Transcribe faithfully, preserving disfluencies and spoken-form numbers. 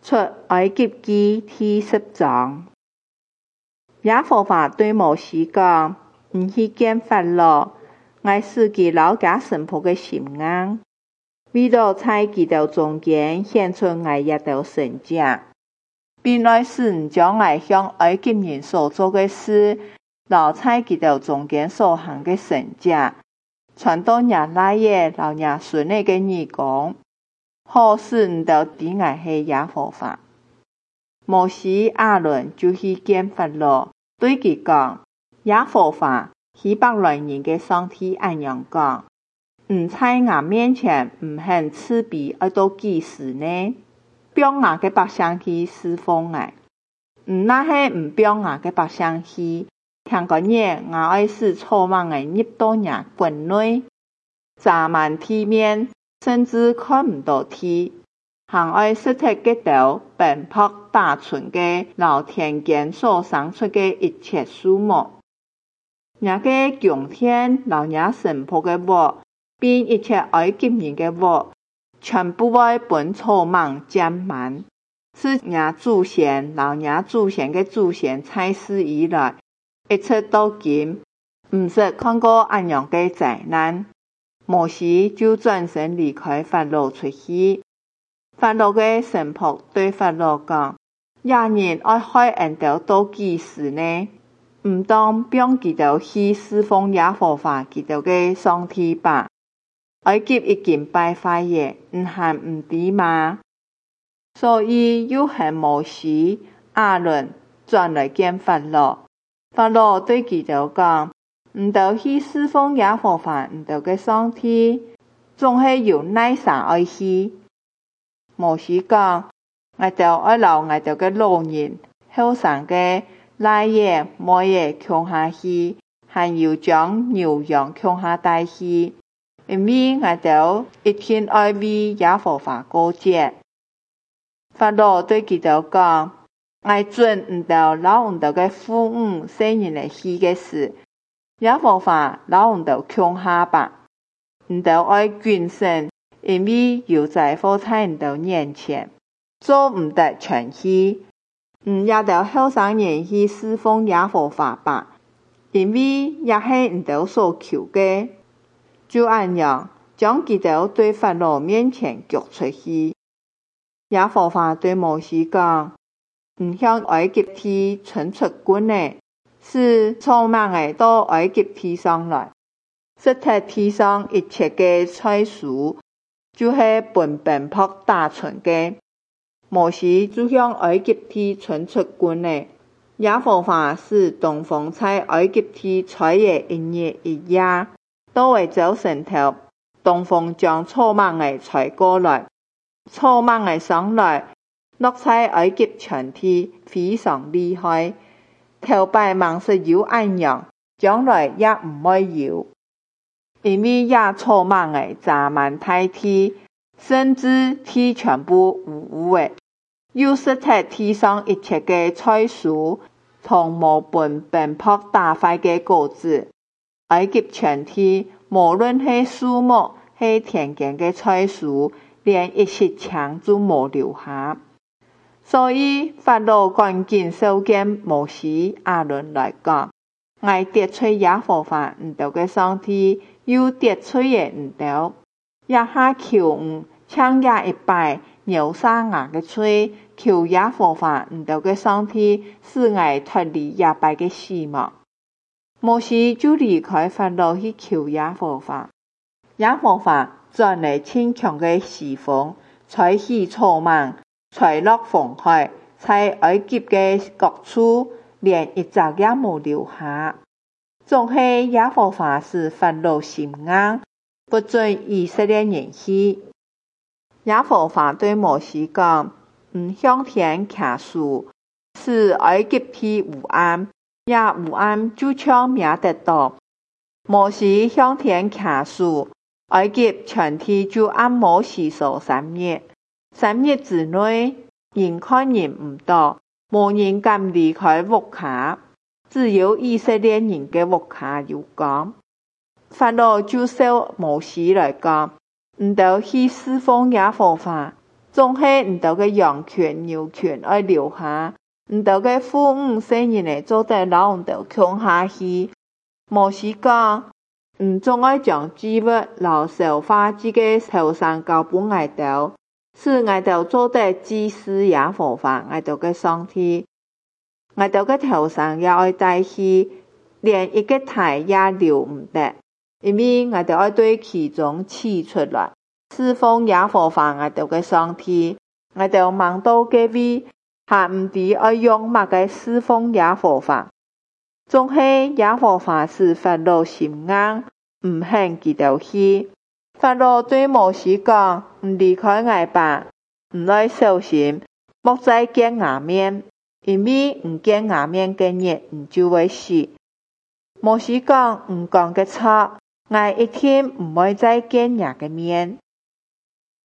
出埃及記第十章。耶和華對摩西講：唔去見法老，我使其留假臣僕嘅心硬，為了在其中中間顯出我一道神跡，並來使唔將我向埃及人所做嘅事，留在其中中間所行嘅神跡，傳到亞拉耶老亞孫嘅耳講，好使唔到知我係耶和華。摩西亞倫就去見法老，對佢講：耶和華希伯來人嘅上帝按樣講，唔在我面前唔肯賜庇愛到幾時呢？讓我嘅百姓去侍奉我，唔那係唔讓我嘅百姓去。聽個嘢，我愛使錯妄嘅入到人群內，查滿地面，甚至看唔到天。行愛實體嘅道，奔波打存嘅老田間所生出嘅一切樹木，也嘅強天老也神僕嘅鑊，並一切埃及人嘅鑊，全部會本草莽佔滿，是也祖先老也祖先嘅祖先在世以來，一直到今，唔識看過安樣嘅災難。摩西就轉身離開法老出去。法老嘅臣僕對法老講：亞人愛害人道到幾時呢？唔當讓佢哋去侍奉耶和華佢哋嘅上帝吧。埃及已經敗壞嘅，唔係唔知嘛？所以又向摩西、亞倫轉來見法老。法老對佢哋講：唔得去侍奉耶和華唔得嘅上帝，總係有耐啥愛去。摩西講：我哋愛留我哋嘅老人、後生嘅拉爺、摩爺強下去，還要將牛羊強下帶去，因為我哋一天愛為耶和華過節。法老對佢哋講：我准唔到老唔到嘅父母生人嚟去嘅事，耶和華老唔到強下吧，唔到愛捐身。因為有在火在唔到面前，做唔得全去，唔也到後生人去侍奉耶和華吧，因為也係唔到所求嘅，就按樣將佢哋對法老面前舉出去。耶和華對摩西講：唔向埃及地傳出軍嚟，是草莽嘅到埃及地上來，實體地上一切嘅菜蔬。就係奔奔波打存嘅，摩西就向埃及地傳出軍嚟。耶和華使東風在埃及地吹嘅一日一夜，都為走神頭。東風將草莽嘅吹過來，草莽嘅上來，落在埃及全地非常厲害。頭擺芒是有安樣，將來也唔會有。因為野草莽嘅查滿大地，甚至地全部污污嘅，有實體地上一切嘅菜蔬，同無本奔波打壞嘅果子。埃及全地，無論係樹木，係田間嘅菜蔬，連一絲槍都無留下。所以法老趕緊召見摩西、亞倫來講：我得罪耶和華唔到嘅上帝，又得罪嘅唔到，也下求唔搶也一擺，牛沙牙嘅嘴，求耶和華唔到嘅上帝，使我脫離也擺嘅死亡。摩西就離開法老去求耶和華，耶和華轉來清強嘅時風，吹起草莽，吹落紅海，在埃及嘅各處，連一隻也冇留下。總係耶和華使法老心硬，不准以色列人去。耶和華對摩西講：唔向天祈數，使埃及地無暗，也無暗就搶命得到。摩西向天祈數，埃及全地就按摩西數三日，三日之內，人看人唔到，無人敢離開屋卡。只有以色列人嘅屋卡有光。法老就召摩西來講：唔得去侍奉耶和華， 總係唔到嘅羊群、牛群愛留下，唔到嘅父母生人嚟做得老唔到窮下去。摩西講，唔總愛將祭物留燒化祭嘅頭上交俾愛豆，使愛豆做得祭司耶和華愛豆嘅上帝。愛豆嘅頭上也愛帶去，連一個胎也留唔得，因為愛豆愛對其中取出來，侍奉耶和華愛豆嘅上帝。愛豆望到嘅位，還唔知愛用乜嘅侍奉耶和華。總係耶和華使法老心硬，唔肯記到去。法老對摩西講：唔離開我吧，唔來小心，莫再見我面，因為唔見我面嘅日，唔就會死。摩西講：唔講嘅錯，我一天唔會再見人嘅面。